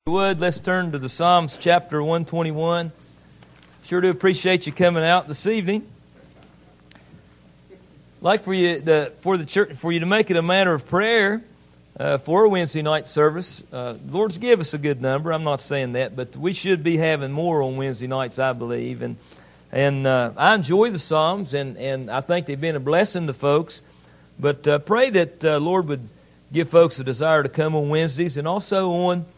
Let's turn to the Psalms chapter 121. Sure do appreciate you coming out this evening. I'd like for you to make it a matter of prayer for a Wednesday night service. The Lord's give us a good number. I'm not saying that, but we should be having more on Wednesday nights, I believe. And I enjoy the Psalms, and I think they've been a blessing to folks. But pray that Lord would give folks a desire to come on Wednesdays and also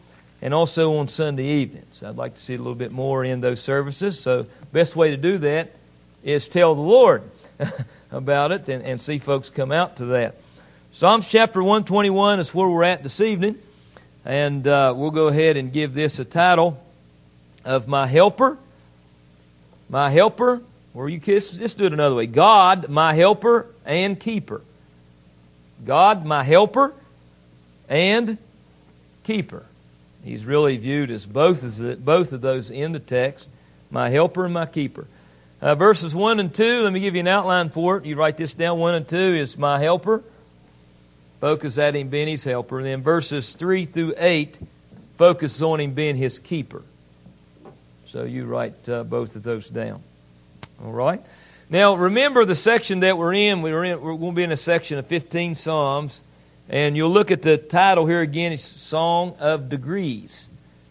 on Sunday evenings. I'd like to see a little bit more in those services. So best way to do that is tell the Lord about it and see folks come out to that. Psalms chapter 121 is where we're at this evening. And we'll go ahead and give this a title of My Helper. My Helper. Or you kiss. Just do it another way. God, my helper and keeper. God, my helper and keeper. He's really viewed as both of those in the text, my helper and my keeper. Verses 1 and 2, let me give you an outline for it. You write this down. 1 and 2 is my helper. Focus at him being his helper. And then verses 3 through 8 focus on him being his keeper. So you write both of those down. All right? Now, remember the section that we're in. We're going to be in a section of 15 Psalms. And you'll look at the title here again. It's Song of Degrees.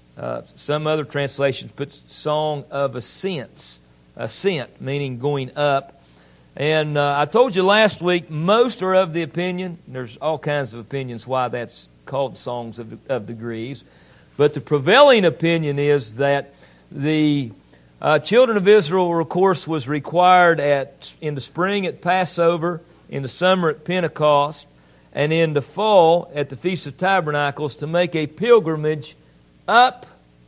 Some other translations put Song of Ascents. Ascent, meaning going up. And I told you last week, most are of the opinion, there's all kinds of opinions why that's called Songs of Degrees. But the prevailing opinion is that the children of Israel, of course, was required in the spring at Passover, in the summer at Pentecost, and in the fall at the Feast of Tabernacles to make a pilgrimage up,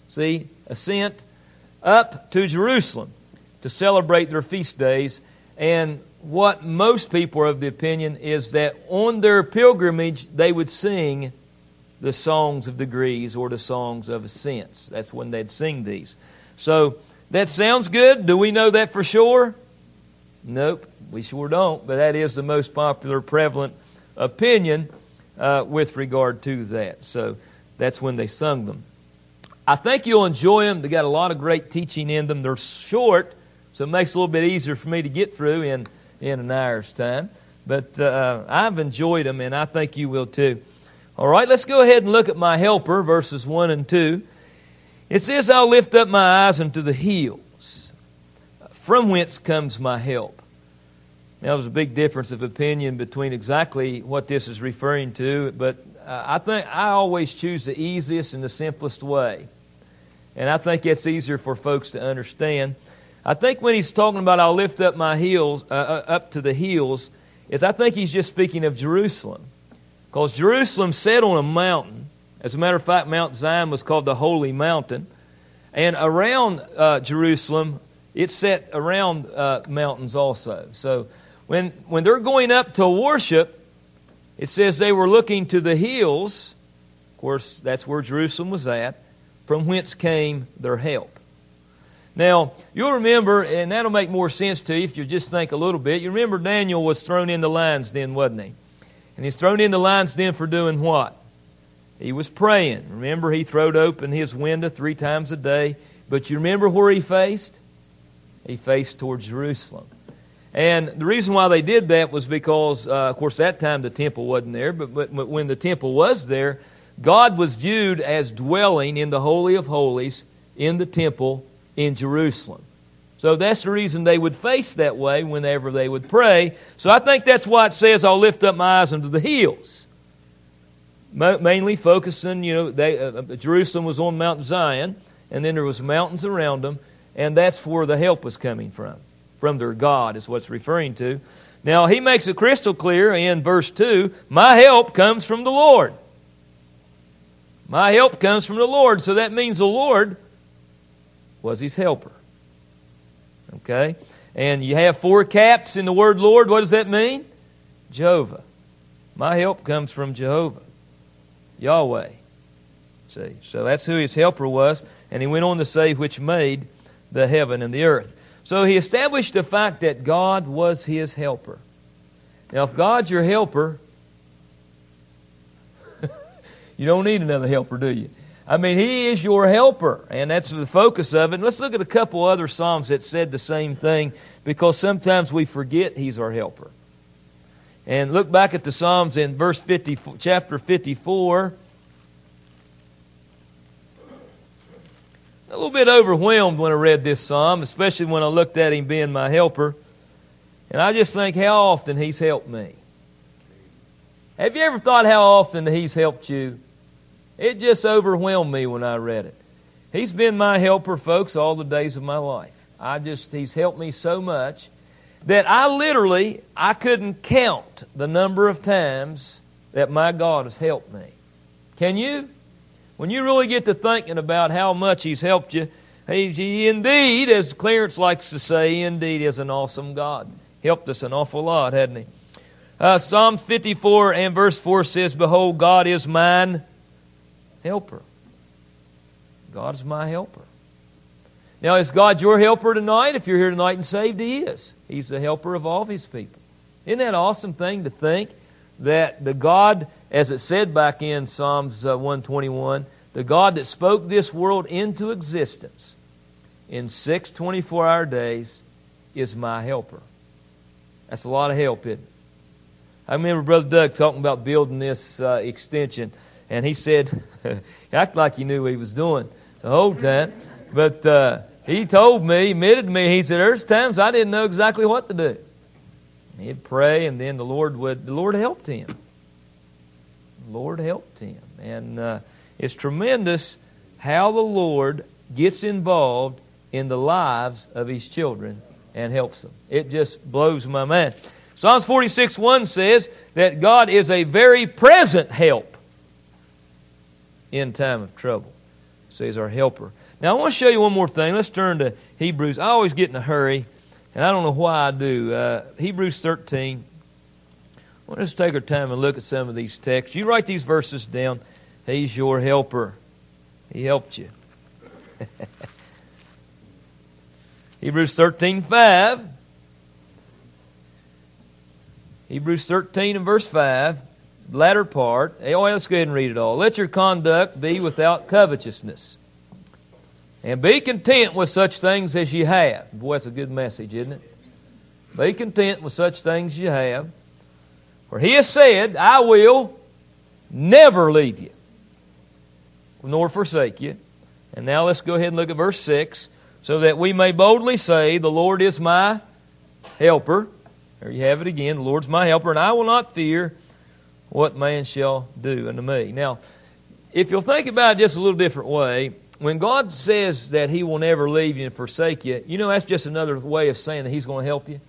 ascent, up to Jerusalem to celebrate their feast days. And what most people are of the opinion is that on their pilgrimage they would sing the Songs of Degrees or the Songs of Ascents. That's when they'd sing these. So that sounds good. Do we know that for sure? Nope, we sure don't. But that is the most popular, prevalent opinion with regard to that. So that's when they sung them. I think you'll enjoy them. They got a lot of great teaching in them. They're short, so it makes it a little bit easier for me to get through in an hour's time. But I've enjoyed them, and I think you will too. All right, let's go ahead and look at my helper, verses 1 and 2. It says, I'll lift up my eyes unto the hills. From whence comes my help? Now, there's a big difference of opinion between exactly what this is referring to, but I think I always choose the easiest and the simplest way. And I think it's easier for folks to understand. I think when he's talking about I'll lift up my heels, up to the hills, I think he's just speaking of Jerusalem. Because Jerusalem sat on a mountain. As a matter of fact, Mount Zion was called the Holy Mountain. And around Jerusalem, it sat around mountains also. So when they're going up to worship, it says they were looking to the hills. Of course, that's where Jerusalem was at, from whence came their help. Now, you'll remember, and that'll make more sense to you if you just think a little bit. You remember Daniel was thrown in the lion's den, wasn't he? And he's thrown in the lion's den for doing what? He was praying. Remember, he throwed open his window 3 times a day. But you remember where he faced? He faced toward Jerusalem. And the reason why they did that was because, of course, that time the temple wasn't there. But when the temple was there, God was viewed as dwelling in the Holy of Holies in the temple in Jerusalem. So that's the reason they would face that way whenever they would pray. So I think that's why it says, I'll lift up my eyes unto the hills. Mainly focusing, Jerusalem was on Mount Zion, and then there was mountains around them, and that's where the help was coming from. From their God is what's referring to. Now, he makes it crystal clear in verse 2, my help comes from the Lord. My help comes from the Lord. So that means the Lord was his helper. Okay? And you have 4 caps in the word Lord. What does that mean? Jehovah. My help comes from Jehovah. Yahweh. See? So that's who his helper was. And he went on to say, which made the heaven and the earth. So he established the fact that God was his helper. Now, if God's your helper, you don't need another helper, do you? I mean, He is your helper, and that's the focus of it. Let's look at a couple other Psalms that said the same thing, because sometimes we forget He's our helper. And look back at the Psalms in chapter 54. A little bit overwhelmed when I read this Psalm, especially when I looked at Him being my helper. And I just think how often He's helped me. Have you ever thought how often He's helped you? It just overwhelmed me when I read it. He's been my helper, folks, all the days of my life. He's helped me so much that I couldn't count the number of times that my God has helped me. Can you? When you really get to thinking about how much He's helped you, He indeed, as Clarence likes to say, He indeed is an awesome God. Helped us an awful lot, hadn't He? Psalms 54 and verse 4 says, "Behold, God is mine helper." God is my helper. Now, is God your helper tonight? If you're here tonight and saved, He is. He's the helper of all of His people. Isn't that an awesome thing to think that the God, as it said back in Psalms 121, the God that spoke this world into existence in 6 24-hour days is my helper? That's a lot of help, isn't it? I remember Brother Doug talking about building this extension, and he said, he acted like he knew what he was doing the whole time, but he told me, admitted to me, he said, there's times I didn't know exactly what to do. He'd pray, and then the Lord helped him. The Lord helped him. And it's tremendous how the Lord gets involved in the lives of His children and helps them. It just blows my mind. Psalms 46:1 says that God is a very present help in time of trouble. So He's our helper. Now I want to show you one more thing. Let's turn to Hebrews. I always get in a hurry, and I don't know why I do. Hebrews 13. I want us to take our time and look at some of these texts. You write these verses down. He's your helper. He helped you. Hebrews 13:5. Hebrews 13 and verse 5, latter part. Let's go ahead and read it all. "Let your conduct be without covetousness, and be content with such things as you have." Boy, that's a good message, isn't it? Be content with such things you have. For He has said, "I will never leave you, nor forsake you." And now let's go ahead and look at verse 6. "So that we may boldly say, the Lord is my helper." There you have it again. The Lord's my helper, and I will not fear what man shall do unto me. Now, if you'll think about it just a little different way, when God says that He will never leave you and forsake you, you know that's just another way of saying that He's going to help you.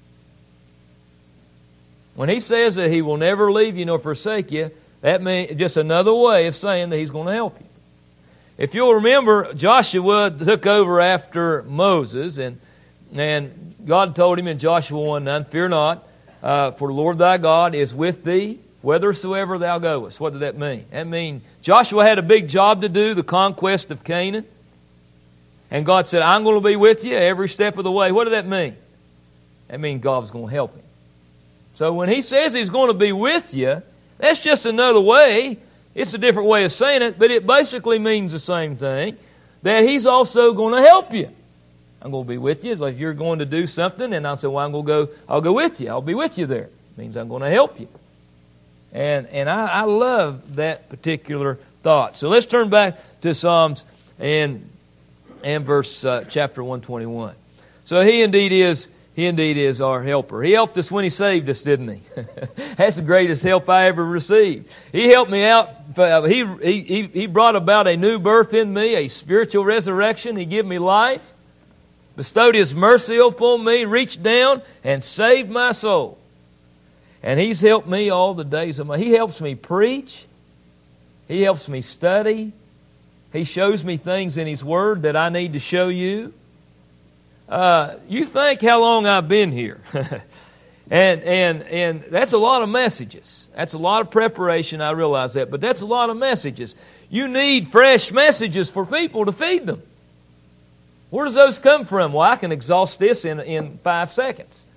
When He says that He will never leave you nor forsake you, that means just another way of saying that He's going to help you. If you'll remember, Joshua took over after Moses, and God told him in Joshua 1:9, "Fear not, for the Lord thy God is with thee, whithersoever thou goest." What did that mean? That means Joshua had a big job to do, the conquest of Canaan. And God said, "I'm going to be with you every step of the way." What did that mean? That means God was going to help him. So when He says He's going to be with you, that's just another way. It's a different way of saying it, but it basically means the same thing, that He's also going to help you. I'm going to be with you. Like if you're going to do something, and I'll say, "Well, I'll go with you. I'll be with you there." It means I'm going to help you. And I love that particular thought. So let's turn back to Psalms and verse chapter 121. So He indeed is our helper. He helped us when He saved us, didn't He? That's the greatest help I ever received. He helped me out. He brought about a new birth in me, a spiritual resurrection. He gave me life, bestowed His mercy upon me, reached down and saved my soul. And He's helped me all the days of my life. He helps me preach. He helps me study. He shows me things in His Word that I need to show you. You think how long I've been here. and that's a lot of messages. That's a lot of preparation, I realize that. But that's a lot of messages. You need fresh messages for people to feed them. Where does those come from? Well, I can exhaust this in 5 seconds.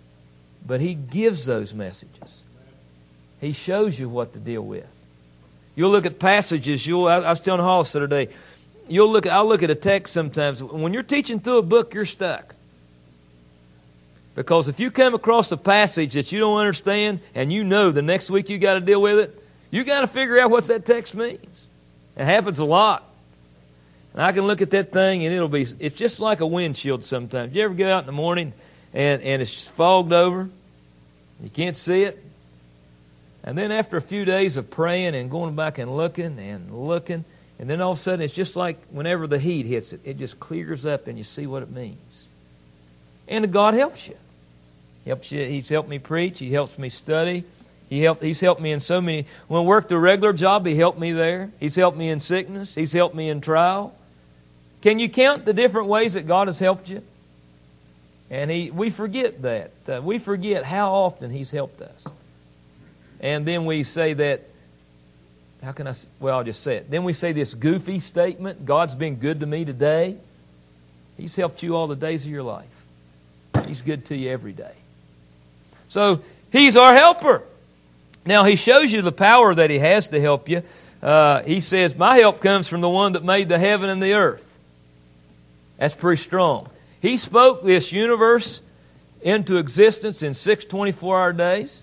But He gives those messages. He shows you what to deal with. You'll look at passages. I was telling Hollis the other day, I'll look at a text sometimes. When you're teaching through a book, you're stuck. Because if you come across a passage that you don't understand and you know the next week you got to deal with it, you got to figure out what that text means. It happens a lot. And I can look at that thing and it's just like a windshield sometimes. You ever go out in the morning and it's just fogged over? You can't see it? And then after a few days of praying and going back and looking, and then all of a sudden it's just like whenever the heat hits it, it just clears up and you see what it means. And God helps you. He's helped me preach. He helps me study. He's helped me in so many. When I worked a regular job, He helped me there. He's helped me in sickness. He's helped me in trial. Can you count the different ways that God has helped you? And we forget that. We forget how often He's helped us. And then we say that, I'll just say it. Then we say this goofy statement, God's been good to me today. He's helped you all the days of your life. He's good to you every day. So, He's our helper. Now, He shows you the power that He has to help you. He says, my help comes from the one that made the heaven and the earth. That's pretty strong. He spoke this universe into existence in 6 24-hour days.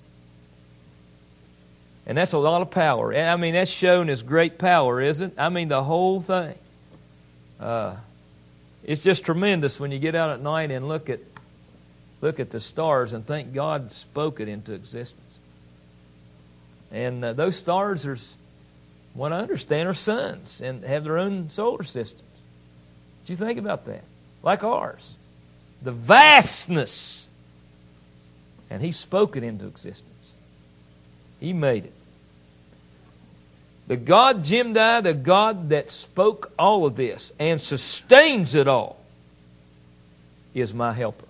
And that's a lot of power. I mean, that's shown as great power, isn't it? I mean, the whole thing. It's just tremendous when you get out at night and look at the stars and think God spoke it into existence. And those stars, what I understand, are suns and have their own solar systems. Did you think about that? Like ours. The vastness. And He spoke it into existence. He made it. The God Jimdai, the God that spoke all of this and sustains it all, is my helper.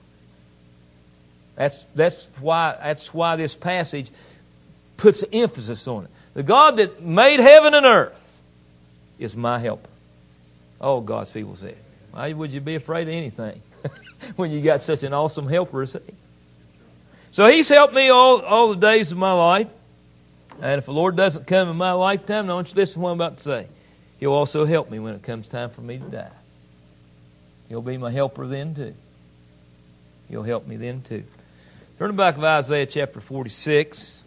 That's why this passage puts emphasis on it. The God that made heaven and earth is my helper. Oh, God's people say, why would you be afraid of anything when you got such an awesome helper as He? So He's helped me all the days of my life. And if the Lord doesn't come in my lifetime, I want you to listen to what I'm about to say. He'll also help me when it comes time for me to die. He'll be my helper then too. He'll help me then too. Turn back to Isaiah chapter 46.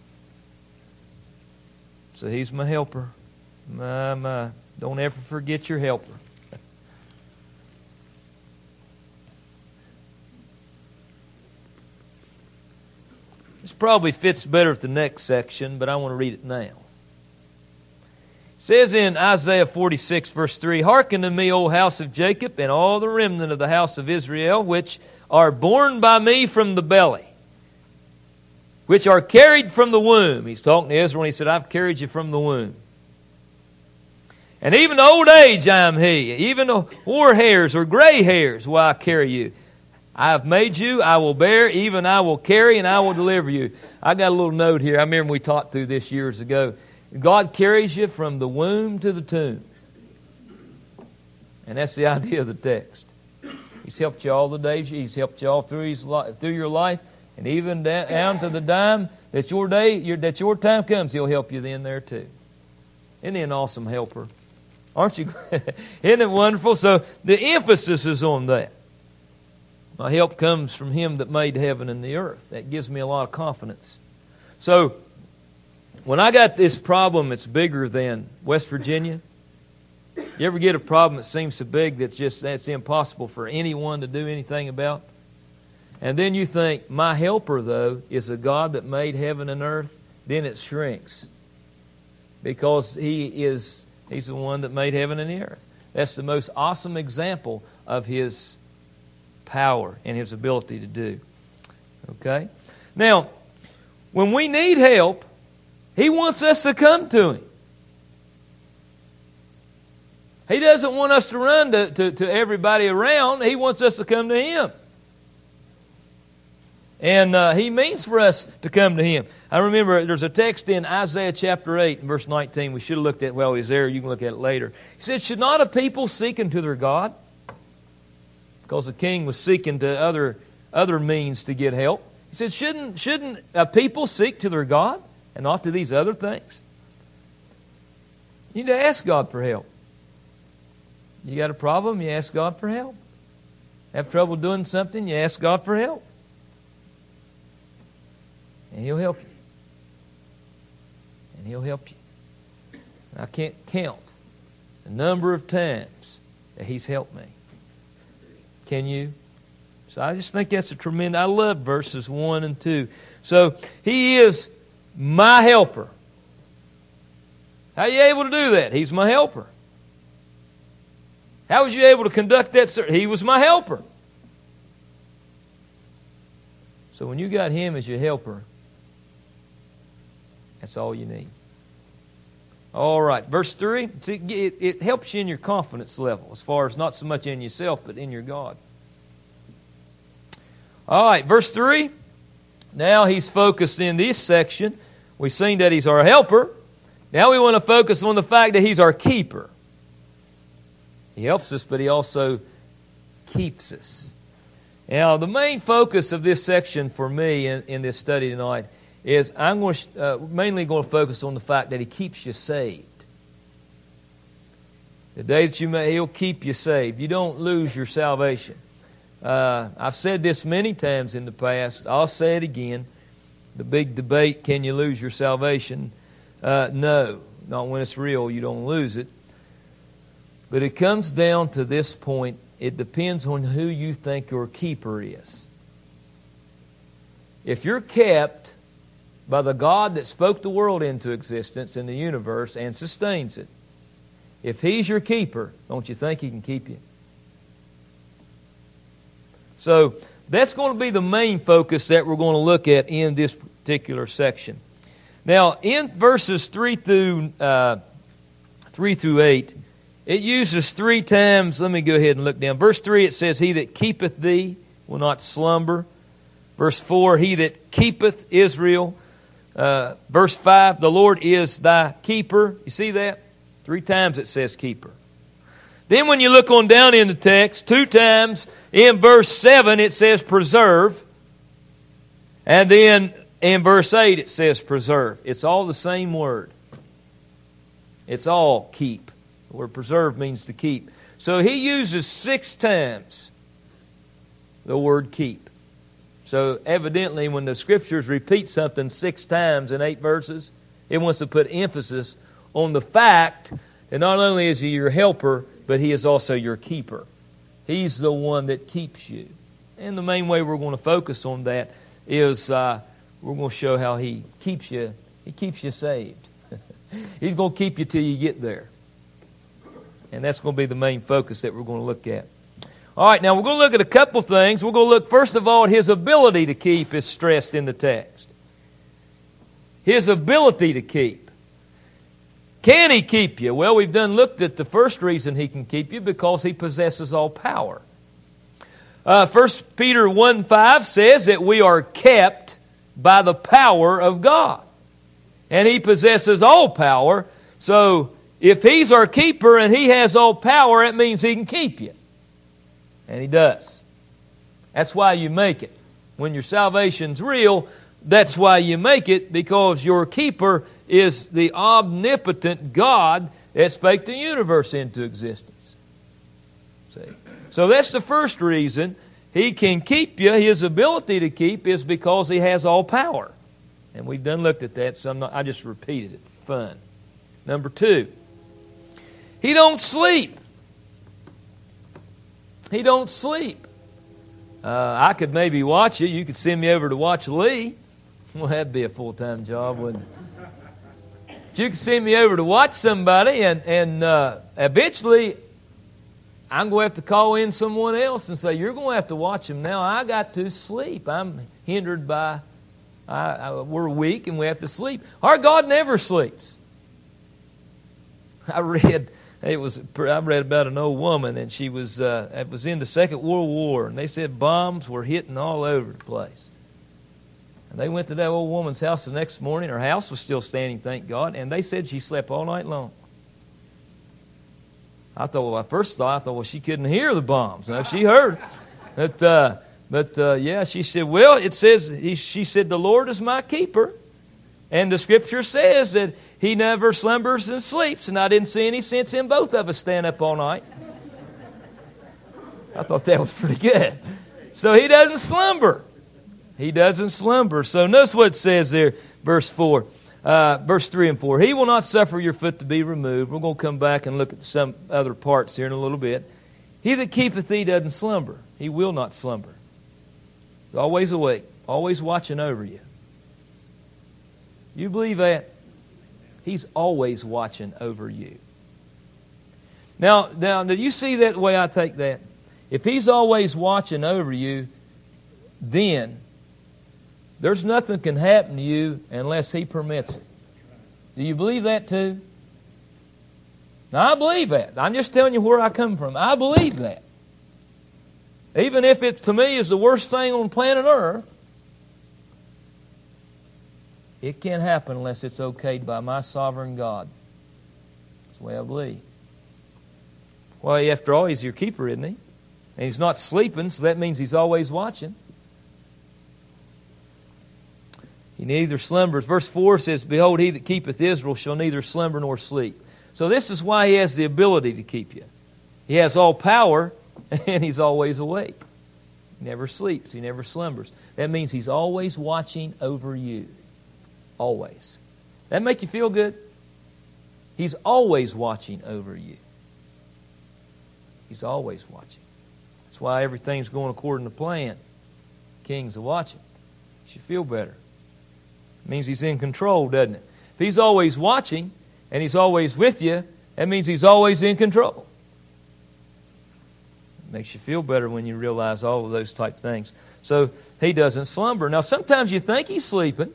So He's my helper. My. Don't ever forget your helper. This probably fits better with the next section, but I want to read it now. It says in Isaiah 46, verse 3, hearken to me, O house of Jacob, and all the remnant of the house of Israel, which are born by me from the belly, which are carried from the womb. He's talking to Israel, and He said, I've carried you from the womb. And even old age I am He, even hoar hairs or gray hairs will I carry you. I have made you, I will bear, even I will carry, and I will deliver you. I got a little note here. I remember we talked through this years ago. God carries you from the womb to the tomb. And that's the idea of the text. He's helped you all the days. He's helped you all through your life. And even down to the dime that your time comes, He'll help you then there too. Isn't He an awesome helper? Aren't you? Isn't it wonderful? So the emphasis is on that. My help comes from Him that made heaven and the earth. That gives me a lot of confidence. So, when I got this problem that's bigger than West Virginia, you ever get a problem that seems so big that's impossible for anyone to do anything about? And then you think, my helper, though, is a God that made heaven and earth, then it shrinks. Because He's the one that made heaven and the earth. That's the most awesome example of His power and His ability to do. Okay? Now, when we need help, He wants us to come to Him. He doesn't want us to run to everybody around. He wants us to come to Him. And He means for us to come to Him. I remember there's a text in Isaiah chapter 8 and verse 19. We should have looked at it while He was there. You can look at it later. He said, should not a people seek unto their God? Because the king was seeking to other means to get help. He said, shouldn't a people seek to their God and not to these other things? You need to ask God for help. You got a problem, you ask God for help. Have trouble doing something, you ask God for help. And He'll help you. And He'll help you. I can't count the number of times that He's helped me. Can you? So I just think that's a tremendous... I love verses 1 and 2. So He is my helper. How are you able to do that? He's my helper. How was you able to conduct that service? He was my helper. So when you got Him as your helper, that's all you need. All right, verse 3. See, it helps you in your confidence level, as far as not so much in yourself, but in your God. All right, verse 3. Now He's focused in this section. We've seen that He's our helper. Now we want to focus on the fact that He's our keeper. He helps us, but He also keeps us. Now, the main focus of this section for me in this study tonight is I'm mainly going to focus on the fact that He keeps you saved. The day that He'll keep you saved. You don't lose your salvation. I've said this many times in the past. I'll say it again. The big debate, can you lose your salvation? No, not when it's real. You don't lose it. But it comes down to this point. It depends on who you think your keeper is. If you're kept by the God that spoke the world into existence in the universe and sustains it, if He's your keeper, don't you think He can keep you? So that's going to be the main focus that we're going to look at in this particular section. Now, in verses 3 through 8, it uses 3 times. Let me go ahead and look down. Verse 3, it says, He that keepeth thee will not slumber. Verse 4, He that keepeth Israel. Verse 5, the Lord is thy keeper. You see that? 3 times it says keeper. Then when you look on down in the text, 2 times in verse 7 it says preserve. And then in verse 8 it says preserve. It's all the same word. It's all keep. The word preserve means to keep. So He uses 6 times the word keep. So evidently when the Scriptures repeat something 6 times in 8 verses, it wants to put emphasis on the fact that not only is He your helper, but He is also your keeper. He's the one that keeps you. And the main way we're going to focus on that is we're going to show how He keeps you. He keeps you saved. He's going to keep you till you get there. And that's going to be the main focus that we're going to look at. All right, now we're going to look at a couple things. We're going to look, first of all, at His ability to keep is stressed in the text. His ability to keep. Can He keep you? Well, we've looked at the first reason He can keep you, because He possesses all power. 1 Peter 1:5 says that we are kept by the power of God. And He possesses all power. So if He's our keeper and He has all power, that means He can keep you. And He does. That's why you make it. When your salvation's real, that's why you make it, because your keeper is the omnipotent God that spake the universe into existence. See? So that's the first reason He can keep you. His ability to keep is because He has all power. And we've looked at that, so I just repeated it for fun. Number 2, He don't sleep. He don't sleep. I could maybe watch it. You could send me over to watch Lee. Well, that'd be a full-time job, wouldn't it? But you could send me over to watch somebody, and eventually I'm going to have to call in someone else and say, you're going to have to watch him now. I got to sleep. I'm hindered by, we're weak and we have to sleep. Our God never sleeps. I read about an old woman, and she was it was in the Second World War, and they said bombs were hitting all over the place. And they went to that old woman's house the next morning. Her house was still standing, thank God, and they said she slept all night long. I first thought, she couldn't hear the bombs. No, she heard. But she said, well, it says, she said, the Lord is my keeper. And the Scripture says that he never slumbers and sleeps, and I didn't see any sense in both of us staying up all night. I thought that was pretty good. So he doesn't slumber. He doesn't slumber. So notice what it says there, verse 4. Verse 3 and 4. He will not suffer your foot to be removed. We're going to come back and look at some other parts here in a little bit. He that keepeth thee doesn't slumber. He will not slumber. He's always awake, always watching over you. You believe that? He's always watching over you. Now, do you see that the way I take that? If He's always watching over you, then there's nothing can happen to you unless He permits it. Do you believe that too? Now, I believe that. I'm just telling you where I come from. I believe that. Even if it, to me, is the worst thing on planet Earth, it can't happen unless it's okayed by my sovereign God. That's the way I believe. Well, after all, He's your keeper, isn't He? And He's not sleeping, so that means He's always watching. He neither slumbers. Verse 4 says, Behold, he that keepeth Israel shall neither slumber nor sleep. So this is why He has the ability to keep you. He has all power, and He's always awake. He never sleeps. He never slumbers. That means He's always watching over you. Always. That make you feel good? He's always watching over you. He's always watching. That's why everything's going according to plan. Kings are watching. You should feel better. It means He's in control, doesn't it? If He's always watching and He's always with you, that means He's always in control. It makes you feel better when you realize all of those type things. So He doesn't slumber. Now, sometimes you think He's sleeping.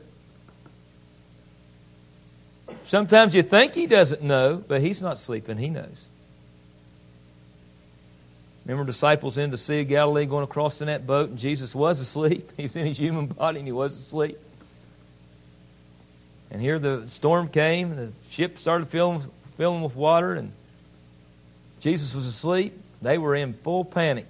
Sometimes you think He doesn't know, but He's not sleeping. He knows. Remember disciples in the Sea of Galilee going across in that boat, and Jesus was asleep. He was in His human body, and He was asleep. And here the storm came, and the ship started filling with water, and Jesus was asleep. They were in full panic.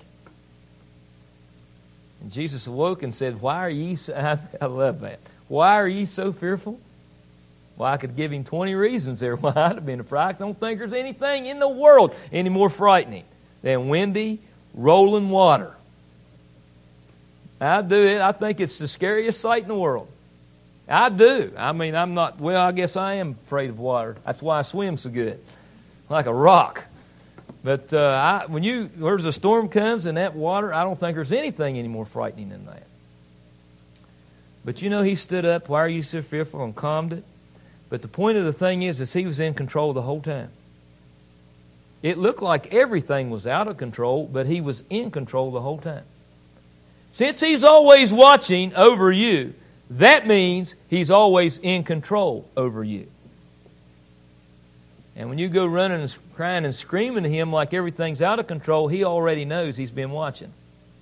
And Jesus awoke and said, Why are ye so... I love that. Why are ye so fearful? Well, I could give Him 20 reasons there why I'd have been afraid. I don't think there's anything in the world any more frightening than windy, rolling water. I do it. I think it's the scariest sight in the world. I do. I mean, I'm not, well, I guess I am afraid of water. That's why I swim so good. Like a rock. But when there's a storm comes in that water, I don't think there's anything any more frightening than that. But you know, He stood up, Why are you so fearful, and calmed it. But the point of the thing is He was in control the whole time. It looked like everything was out of control, but He was in control the whole time. Since He's always watching over you, that means He's always in control over you. And when you go running and crying and screaming to Him like everything's out of control, He already knows He's been watching.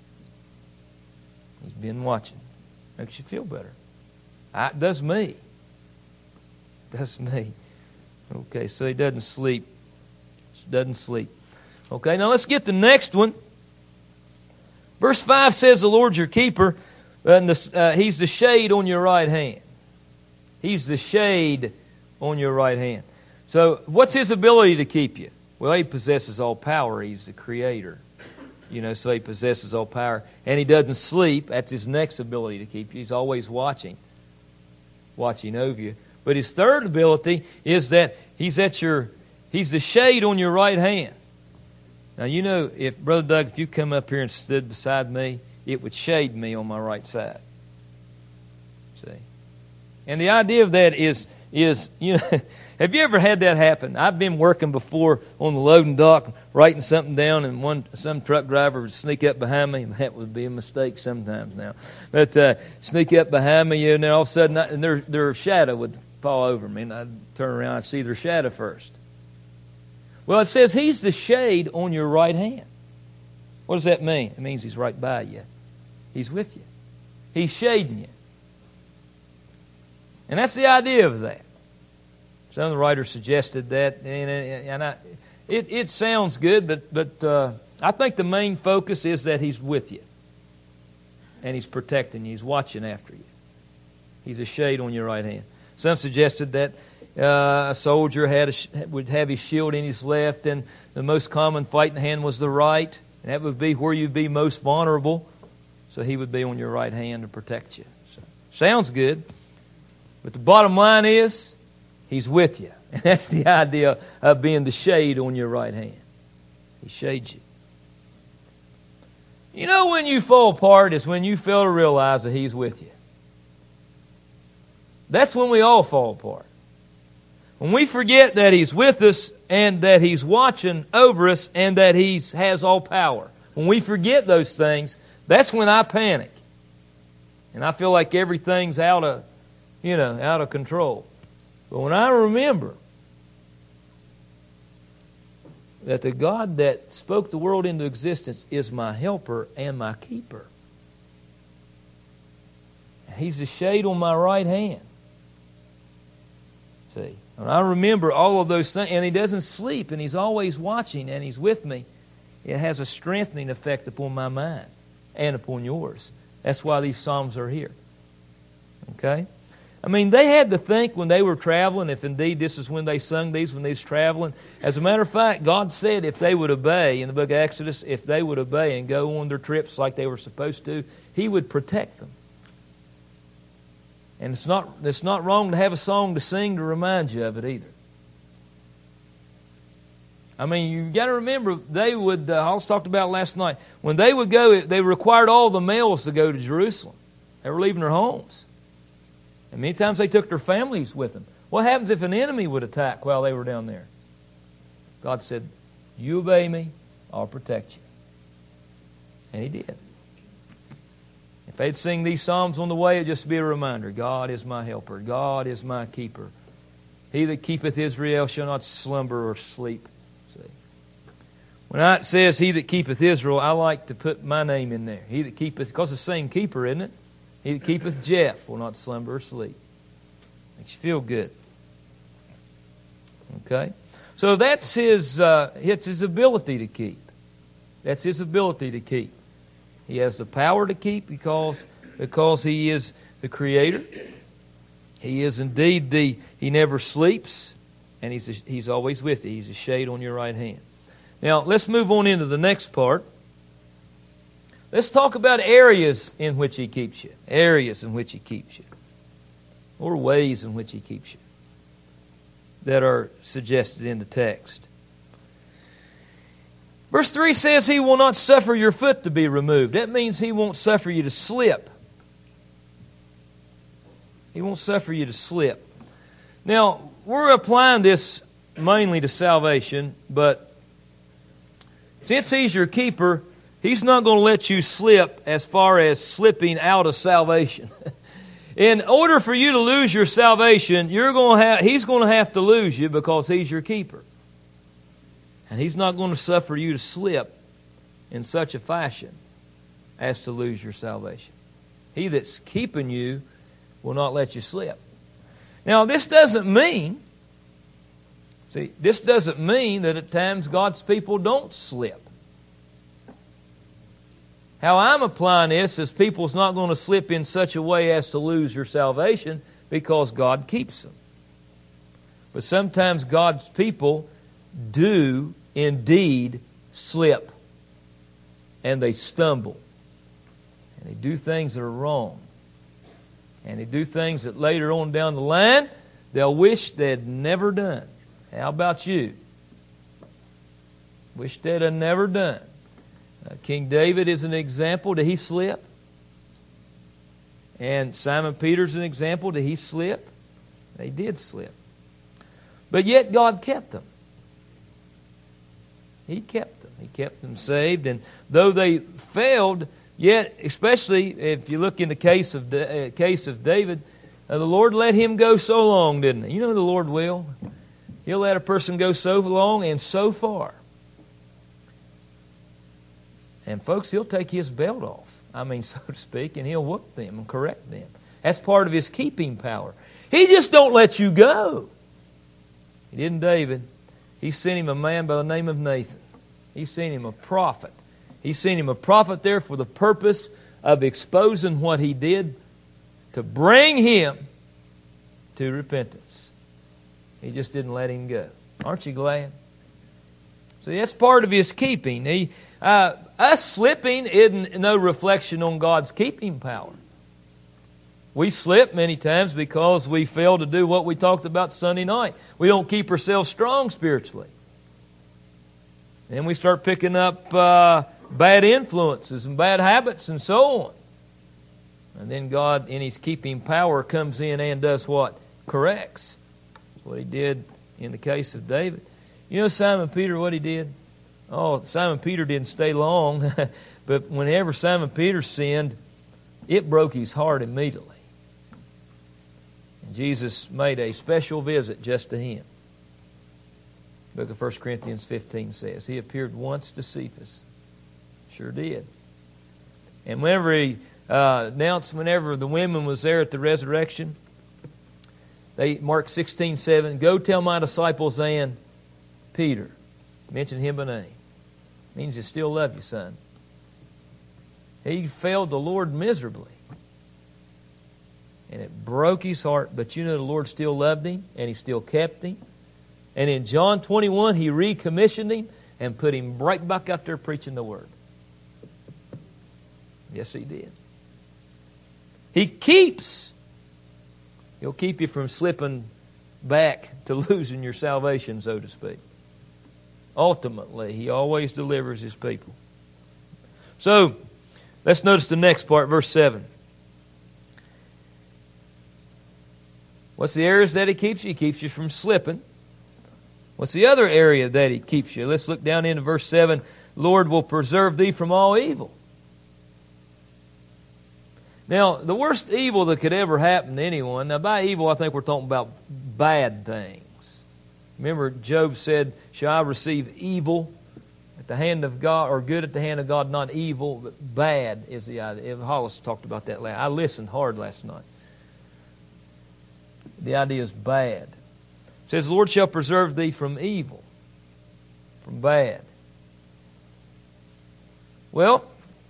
He's been watching. Makes you feel better. It does me. It does me. Okay, so He doesn't sleep. Doesn't sleep. Okay, now let's get the next one. Verse 5 says, The Lord's your keeper, and He's the shade on your right hand. He's the shade on your right hand. So what's His ability to keep you? Well, He possesses all power. He's the Creator. So He possesses all power. And He doesn't sleep. That's His next ability to keep you. He's always watching over you. But His third ability is that He's the shade on your right hand. Now, if Brother Doug, if you come up here and stood beside me, it would shade me on my right side. See? And the idea of that is have you ever had that happen? I've been working before on the loading dock, writing something down, and some truck driver would sneak up behind me. That would be a mistake sometimes now. But sneak up behind me, and then all of a sudden their shadow would fall over me, and I'd turn around, I'd see their shadow first. Well, it says He's the shade on your right hand. What does that mean? It means He's right by you. He's with you. He's shading you. And that's the idea of that. Some of the writers suggested that, and it sounds good, but I think the main focus is that He's with you. And He's protecting you. He's watching after you. He's a shade on your right hand. Some suggested that A soldier would have his shield in his left, and the most common fighting hand was the right. And that would be where you'd be most vulnerable. So he would be on your right hand to protect you. So, sounds good. But the bottom line is, He's with you. And that's the idea of being the shade on your right hand. He shades you. You know when you fall apart is when you fail to realize that He's with you. That's when we all fall apart. When we forget that He's with us and that He's watching over us and that He has all power. When we forget those things, that's when I panic. And I feel like everything's out of control. But when I remember that the God that spoke the world into existence is my helper and my keeper. He's the shade on my right hand. See, when I remember all of those things, and He doesn't sleep, and He's always watching, and He's with me, it has a strengthening effect upon my mind and upon yours. That's why these Psalms are here. Okay? I mean, they had to think when they were traveling, if indeed this is when they sung these, when they was traveling. As a matter of fact, God said if they would obey, in the book of Exodus, if they would obey and go on their trips like they were supposed to, He would protect them. And it's not wrong to have a song to sing to remind you of it either. I mean, you got to remember, they would, I was talked about last night, when they would go, they required all the males to go to Jerusalem. They were leaving their homes. And many times they took their families with them. What happens if an enemy would attack while they were down there? God said, you obey me, I'll protect you. And He did. If they'd sing these Psalms on the way, it'd just be a reminder. God is my helper. God is my keeper. He that keepeth Israel shall not slumber or sleep. See? When it says, He that keepeth Israel, I like to put my name in there. He that keepeth, because it's the same keeper, isn't it? He that keepeth Jeff will not slumber or sleep. Makes you feel good. Okay? So that's His ability to keep. That's His ability to keep. He has the power to keep because He is the Creator. He is indeed He never sleeps, and He's always with you. He's a shade on your right hand. Now, let's move on into the next part. Let's talk about areas in which He keeps you. Areas in which He keeps you. Or ways in which He keeps you that are suggested in the text. Verse 3 says He will not suffer your foot to be removed. That means He won't suffer you to slip. He won't suffer you to slip. Now, we're applying this mainly to salvation, but since He's your keeper, He's not going to let you slip as far as slipping out of salvation. In order for you to lose your salvation, He's going to have to lose you because He's your keeper. And He's not going to suffer you to slip in such a fashion as to lose your salvation. He that's keeping you will not let you slip. Now, this doesn't mean that at times God's people don't slip. How I'm applying this is people's not going to slip in such a way as to lose your salvation because God keeps them. But sometimes God's people do indeed slip. And they stumble. And they do things that are wrong. And they do things that later on down the line, they'll wish they'd never done. How about you? Wish they'd have never done. King David is an example. Did he slip? And Simon Peter's an example. Did he slip? They did slip. But yet God kept them. He kept them. He kept them saved. And though they failed, yet, especially if you look in the case of David, the Lord let him go so long, didn't He? You know the Lord will. He'll let a person go so long and so far. And folks, He'll take His belt off, so to speak, and He'll whoop them and correct them. That's part of His keeping power. He just don't let you go. He didn't David. He sent him a man by the name of Nathan. He sent him a prophet. He sent him a prophet there for the purpose of exposing what he did to bring him to repentance. He just didn't let him go. Aren't you glad? See, that's part of His keeping. Us slipping isn't no reflection on God's keeping power. We slip many times because we fail to do what we talked about Sunday night. We don't keep ourselves strong spiritually. Then we start picking up bad influences and bad habits and so on. And then God, in His keeping power, comes in and does what? Corrects. That's what He did in the case of David. You know Simon Peter, what he did? Oh, Simon Peter didn't stay long, but whenever Simon Peter sinned, it broke his heart immediately. And Jesus made a special visit just to him. The book of 1 Corinthians 15 says, He appeared once to Cephas. Sure did. And whenever He announced, whenever the women was there at the resurrection, Mark 16:7, go tell my disciples and Peter. Mention him by name. Means He still love you, son. He failed the Lord miserably. And it broke his heart. But you know the Lord still loved him and He still kept him. And in John 21, He recommissioned him and put him right back out there preaching the Word. Yes, He did. He keeps. He'll keep you from slipping back to losing your salvation, so to speak. Ultimately, He always delivers His people. So, let's notice the next part, verse 7. What's the areas that He keeps you? He keeps you from slipping. What's the other area that He keeps you? Let's look down into verse 7. Lord will preserve thee from all evil. Now, the worst evil that could ever happen to anyone, now by evil I think we're talking about bad things. Remember Job said, shall I receive evil at the hand of God, or good at the hand of God, not evil, but bad is the idea. Hollis talked about that last. I listened hard last night. The idea is bad. It says, the Lord shall preserve thee from evil, from bad. Well,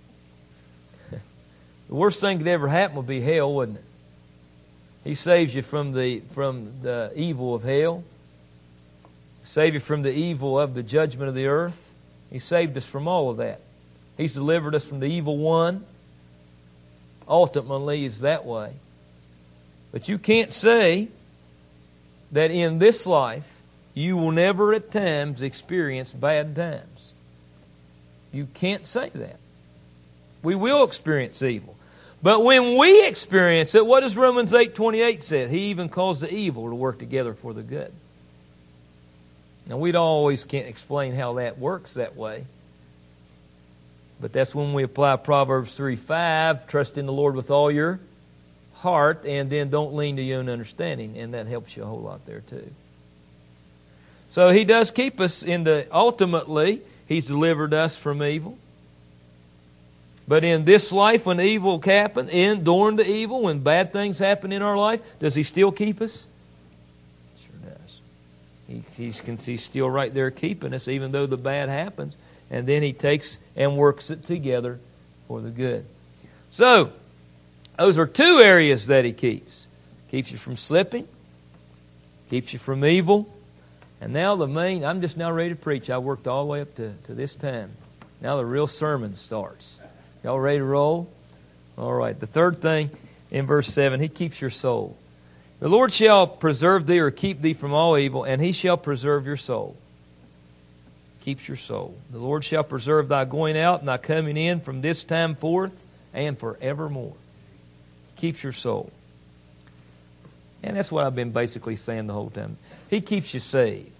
the worst thing that could ever happen would be hell, wouldn't it? He saves you from the evil of hell. Save you from the evil of the judgment of the earth. He saved us from all of that. He's delivered us from the evil one. Ultimately, it's that way. But you can't say that in this life you will never at times experience bad times. You can't say that. We will experience evil. But when we experience it, what does Romans 8:28 say? He even calls the evil to work together for the good. Now, we always can't explain how that works that way. But that's when we apply Proverbs 3:5, trust in the Lord with all your heart, and then don't lean to your own understanding. And that helps you a whole lot there too. So He does keep us ultimately, He's delivered us from evil. But in this life, when evil happens, during the evil, when bad things happen in our life, does He still keep us? Sure does. He's still right there keeping us, even though the bad happens. And then He takes and works it together for the good. So, those are two areas that He keeps. Keeps you from slipping. Keeps you from evil. And now I'm just now ready to preach. I worked all the way up to this time. Now the real sermon starts. Y'all ready to roll? All right. The third thing in verse 7, He keeps your soul. The Lord shall preserve thee or keep thee from all evil, and He shall preserve your soul. Keeps your soul. The Lord shall preserve thy going out and thy coming in from this time forth and forevermore. Keeps your soul. And that's what I've been basically saying the whole time. He keeps you saved.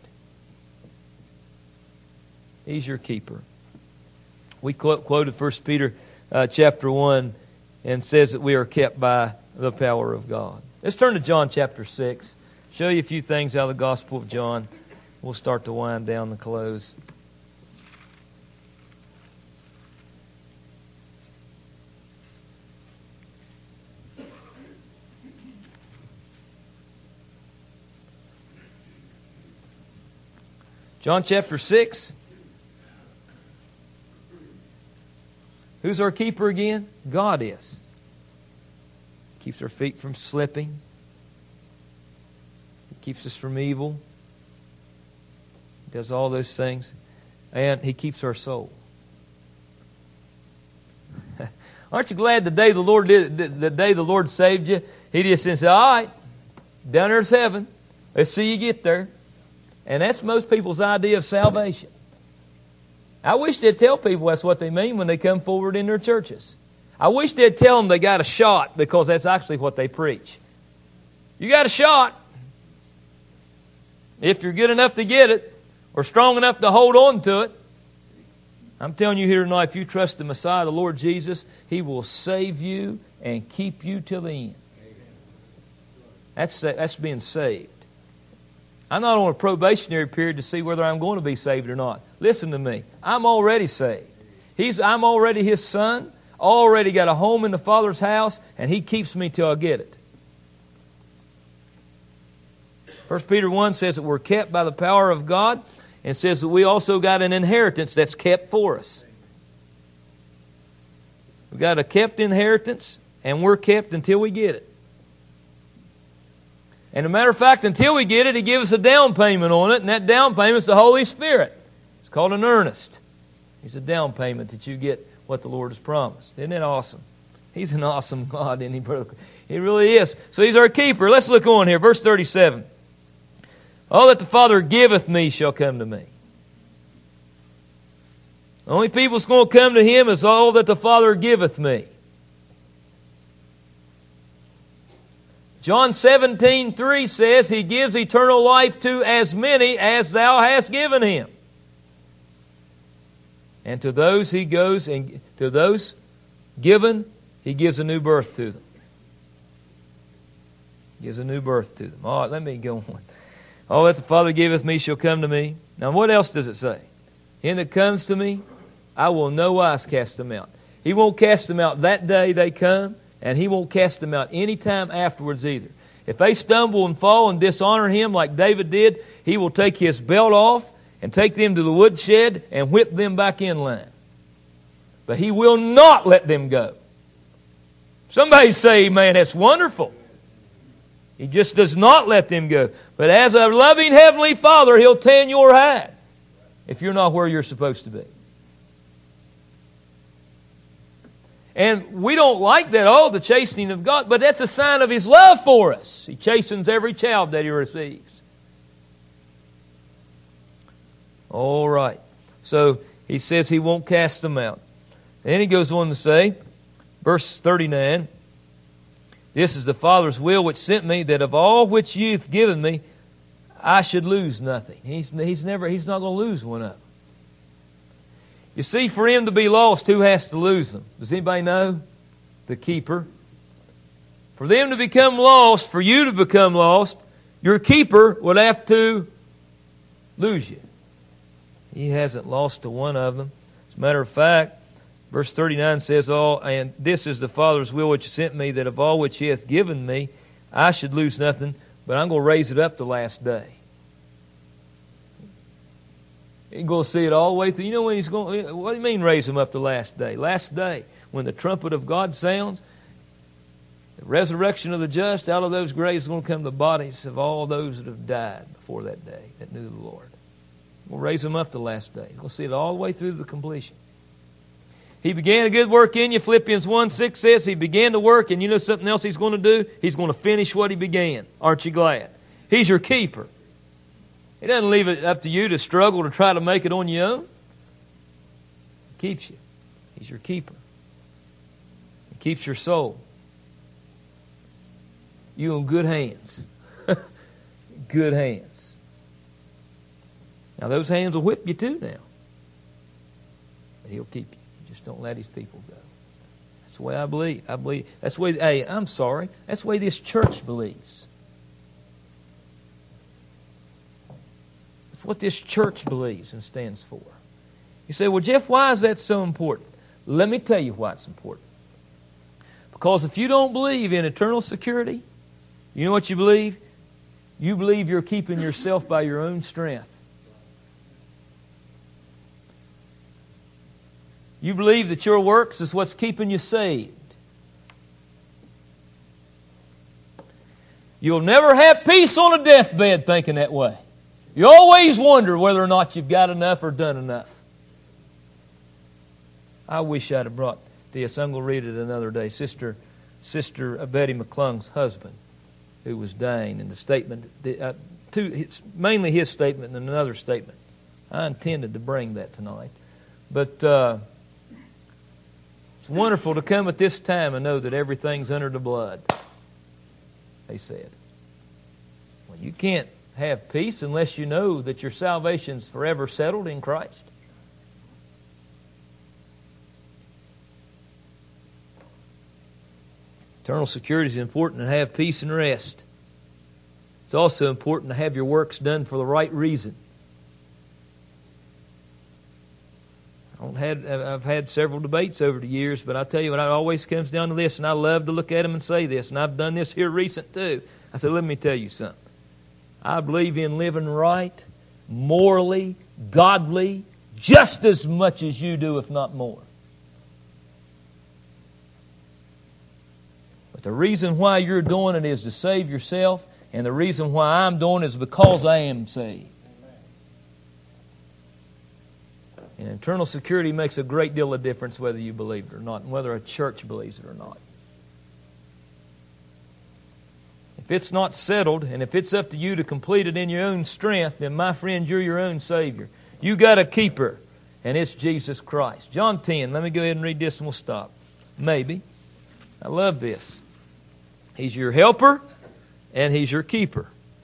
He's your keeper. We quoted 1 Peter chapter 1 and says that we are kept by the power of God. Let's turn to John chapter 6. Show you a few things out of the Gospel of John. We'll start to wind down the close. John chapter 6. Who's our keeper again? God is. Keeps our feet from slipping. keeps us from evil. He does all those things. And He keeps our soul. Aren't you glad the day the Lord saved you, He just said, all right, down there's heaven. Let's see you get there. And that's most people's idea of salvation. I wish they'd tell people that's what they mean when they come forward in their churches. I wish they'd tell them they got a shot, because that's actually what they preach. You got a shot. If you're good enough to get it, or strong enough to hold on to it. I'm telling you here tonight, if you trust the Messiah, the Lord Jesus, He will save you and keep you till the end. That's being saved. I'm not on a probationary period to see whether I'm going to be saved or not. Listen to me. I'm already saved. I'm already His son. Already got a home in the Father's house, and He keeps me till I get it. 1 Peter 1 says that we're kept by the power of God, and says that we also got an inheritance that's kept for us. We've got a kept inheritance, and we're kept until we get it. And as a matter of fact, until we get it, He gives us a down payment on it, and that down payment is the Holy Spirit. It's called an earnest. It's a down payment that you get what the Lord has promised. Isn't that awesome? He's an awesome God, isn't He, brother? He really is. So He's our keeper. Let's look on here. Verse 37. All that the Father giveth me shall come to me. The only people that's going to come to Him is all that the Father giveth me. John 17:3 says He gives eternal life to as many as Thou hast given Him. And to those He goes, and to those given, He gives a new birth to them. He gives a new birth to them. All right, let me go on. All that the Father giveth me shall come to me. Now what else does it say? Him that comes to me, I will no wise cast them out. He won't cast them out that day they come, and He won't cast them out any time afterwards either. If they stumble and fall and dishonor Him like David did, He will take His belt off and take them to the woodshed and whip them back in line. But He will not let them go. Somebody say, man, that's wonderful. He just does not let them go. But as a loving Heavenly Father, He'll tan your hide if you're not where you're supposed to be. And we don't like that, the chastening of God, but that's a sign of His love for us. He chastens every child that He receives. All right. So He says He won't cast them out. Then He goes on to say, verse 39, this is the Father's will which sent me, that of all which ye hath given me, I should lose nothing. He's not going to lose one of them. You see, for Him to be lost, who has to lose them? Does anybody know? The keeper. For them to become lost, for you to become lost, your keeper would have to lose you. He hasn't lost to one of them. As a matter of fact, verse 39 says, and this is the Father's will which sent me, that of all which He hath given me, I should lose nothing, but I'm going to raise it up the last day. You're going to see it all the way through. You know when He's going? What do you mean raise Him up the last day? Last day, when the trumpet of God sounds, the resurrection of the just, out of those graves is going to come the bodies of all those that have died before that day, that knew the Lord. We'll raise Him up the last day. We'll see it all the way through the completion. He began a good work in you. Philippians 1:6 says He began to work, and you know something else He's going to do? He's going to finish what He began. Aren't you glad? He's your keeper. He doesn't leave it up to you to struggle to try to make it on your own. He keeps you. He's your keeper. He keeps your soul. You're in good hands. Good hands. Now those hands will whip you too now. But He'll keep you. Just don't let His people go. That's the way I believe. That's the way, I'm sorry. That's the way this church believes. That's what this church believes and stands for. You say, well, Jeff, why is that so important? Let me tell you why it's important. Because if you don't believe in eternal security, you know what you believe? You believe you're keeping yourself by your own strength. You believe that your works is what's keeping you saved. You'll never have peace on a deathbed thinking that way. You always wonder whether or not you've got enough or done enough. I wish I'd have brought this. I'm going to read it another day. Sister Betty McClung's husband, who was dying, and the statement, mainly his statement and another statement. I intended to bring that tonight. But it's wonderful to come at this time and know that everything's under the blood, they said. Well, you can't have peace unless you know that your salvation's forever settled in Christ. Eternal security is important to have peace and rest. It's also important to have your works done for the right reason. I've had several debates over the years, but I tell you what, it always comes down to this, and I love to look at them and say this, and I've done this here recent too. I said, let me tell you something. I believe in living right, morally, godly, just as much as you do, if not more. But the reason why you're doing it is to save yourself, and the reason why I'm doing it is because I am saved. And eternal security makes a great deal of difference whether you believe it or not, and whether a church believes it or not. If it's not settled, and if it's up to you to complete it in your own strength, then my friend, you're your own Savior. You got a keeper, and it's Jesus Christ. John 10, let me go ahead and read this and we'll stop. Maybe. I love this. He's your helper, and He's your keeper.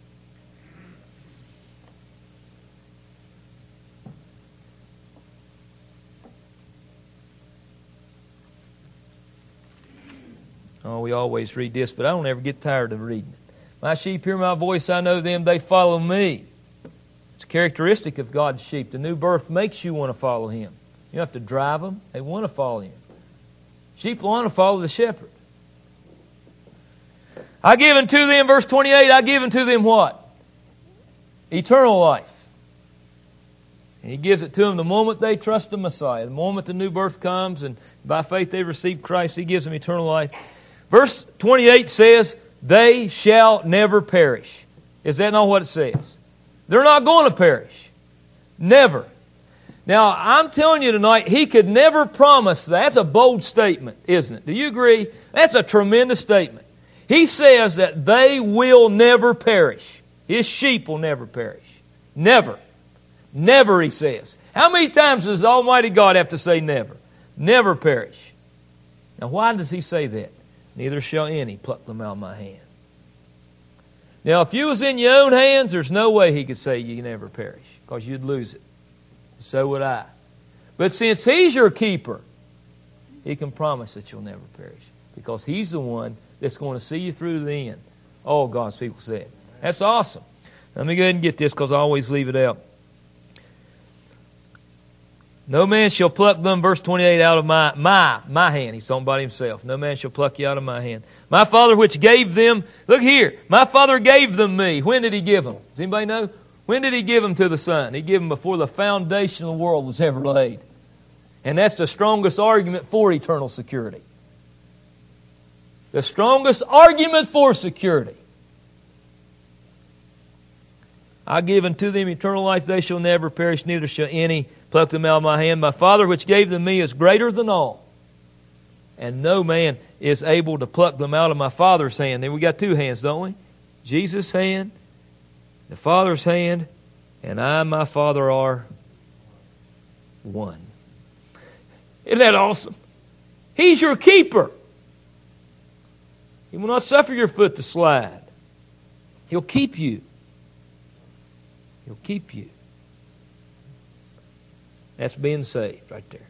Oh, we always read this, but I don't ever get tired of reading it. My sheep hear my voice, I know them, they follow me. It's a characteristic of God's sheep. The new birth makes you want to follow Him. You don't have to drive them, they want to follow Him. Sheep want to follow the shepherd. I give unto them, verse 28, I give unto them what? Eternal life. And He gives it to them the moment they trust the Messiah. The moment the new birth comes and by faith they receive Christ, He gives them eternal life. Verse 28 says, they shall never perish. Is that not what it says? They're not going to perish. Never. Now, I'm telling you tonight, He could never promise that. That's a bold statement, isn't it? Do you agree? That's a tremendous statement. He says that they will never perish. His sheep will never perish. Never. Never, He says. How many times does Almighty God have to say never? Never perish. Now, why does He say that? Neither shall any pluck them out of my hand. Now, if you was in your own hands, there's no way He could say you never perish, because you'd lose it. So would I. But since He's your keeper, He can promise that you'll never perish, because He's the one that's going to see you through the end. All God's people said. That's awesome. Let me go ahead and get this, because I always leave it out. No man shall pluck them, verse 28, out of my hand. He's talking about Himself. No man shall pluck you out of my hand. My Father which gave them, look here, my Father gave them me. When did He give them? Does anybody know? When did He give them to the Son? He gave them before the foundation of the world was ever laid. And that's the strongest argument for eternal security. The strongest argument for security. I give unto them eternal life, they shall never perish, neither shall any pluck them out of my hand. My Father which gave them me is greater than all, and no man is able to pluck them out of my Father's hand. Then we got two hands, don't we? Jesus' hand, the Father's hand, and I and my Father are one. Isn't that awesome? He's your keeper. He will not suffer your foot to slide. He'll keep you. He'll keep you. That's being saved right there.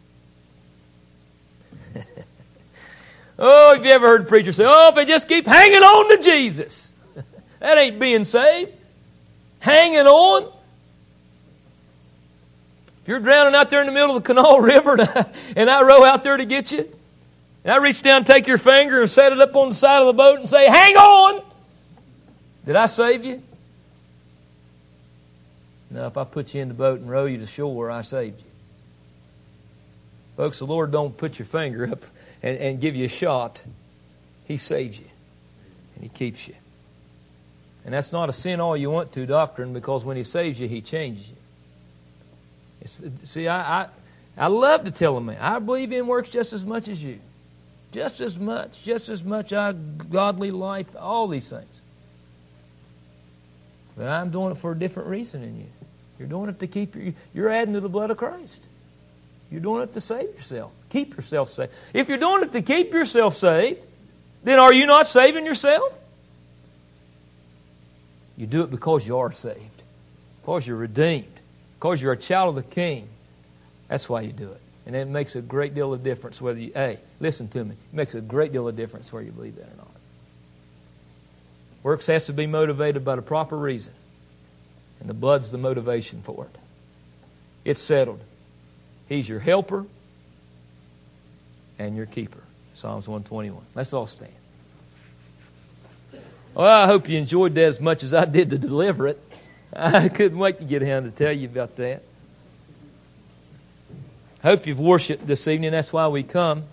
Oh, have you ever heard a preacher say, oh, if they just keep hanging on to Jesus. That ain't being saved. Hanging on. If you're drowning out there in the middle of the Kanawha River and I row out there to get you, and I reach down, take your finger and set it up on the side of the boat and say, hang on. Did I save you? No, if I put you in the boat and row you to shore, I saved you. Folks, the Lord don't put your finger up and give you a shot. He saves you. And He keeps you. And that's not a sin all you want to doctrine, because when He saves you, He changes you. See, I love to tell a man, I believe in works just as much as you. Just as much godly life, all these things. But I'm doing it for a different reason than you. You're doing it to keep you're adding to the blood of Christ. You're doing it to save yourself. Keep yourself saved. If you're doing it to keep yourself saved, then are you not saving yourself? You do it because you are saved. Because you're redeemed. Because you're a child of the King. That's why you do it. And it makes a great deal of difference whether you, listen to me, it makes a great deal of difference whether you believe that or not. Works has to be motivated by the proper reason. And the blood's the motivation for it. It's settled. He's your helper and your keeper. Psalms 121. Let's all stand. Well, I hope you enjoyed that as much as I did to deliver it. I couldn't wait to get down to tell you about that. I hope you've worshiped this evening. That's why we come.